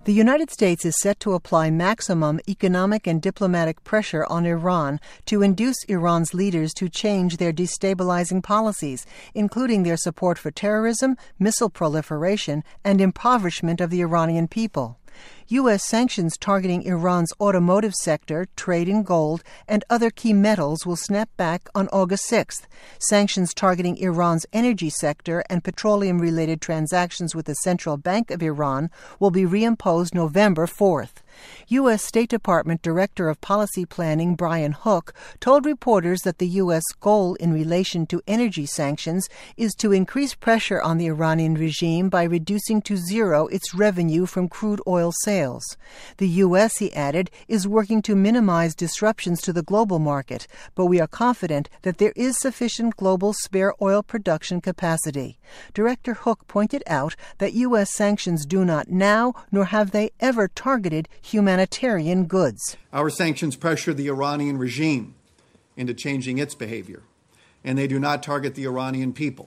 The United States is set to apply maximum economic and diplomatic pressure on Iran to induce Iran's leaders to change their destabilizing policies, including their support for terrorism, missile proliferation, and impoverishment of the Iranian people. U.S. sanctions targeting Iran's automotive sector, trade in gold, and other key metals will snap back on August 6th. Sanctions targeting Iran's energy sector and petroleum-related transactions with the Central Bank of Iran will be reimposed November 4th. U.S. State Department Director of Policy Planning Brian Hook told reporters that the U.S. goal in relation to energy sanctions is to increase pressure on the Iranian regime by reducing to zero its revenue from crude oil sales. The U.S., he added, is working to minimize disruptions to the global market, but we are confident that there is sufficient global spare oil production capacity. Director Hook pointed out that U.S. sanctions do not now, nor have they ever targeted humanitarian goods. Our sanctions pressure the Iranian regime into changing its behavior, and they do not target the Iranian people.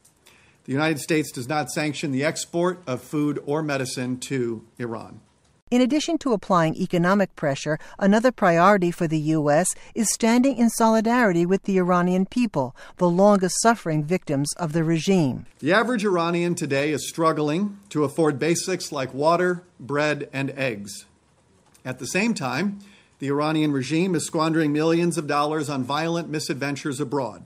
The United States does not sanction the export of food or medicine to Iran. In addition to applying economic pressure, another priority for the U.S. is standing in solidarity with the Iranian people, the longest-suffering victims of the regime. The average Iranian today is struggling to afford basics like water, bread, and eggs. At the same time, the Iranian regime is squandering millions of dollars on violent misadventures abroad.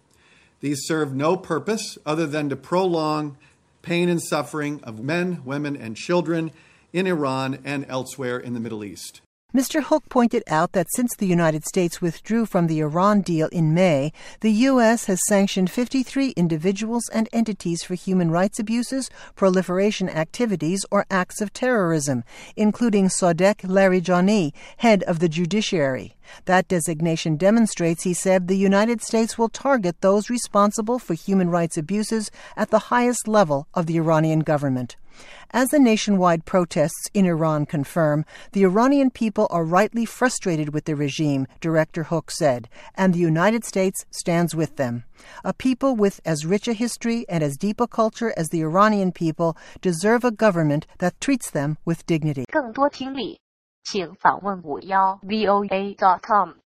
These serve no purpose other than to prolong pain and suffering of men, women, and children in Iran and elsewhere in the Middle East. Mr. Hook pointed out that since the United States withdrew from the Iran deal in May, the U.S. has sanctioned 53 individuals and entities for human rights abuses, proliferation activities, or acts of terrorism, including Sodek Larijani, head of the judiciary. That designation demonstrates, he said, the United States will target those responsible for human rights abuses at the highest level of the Iranian government. As the nationwide protests in Iran confirm, the Iranian people are rightly frustrated with the regime, Director Hook said, and the United States stands with them. A people with as rich a history and as deep a culture as the Iranian people deserve a government that treats them with dignity. 更多听力，请访问51voa.com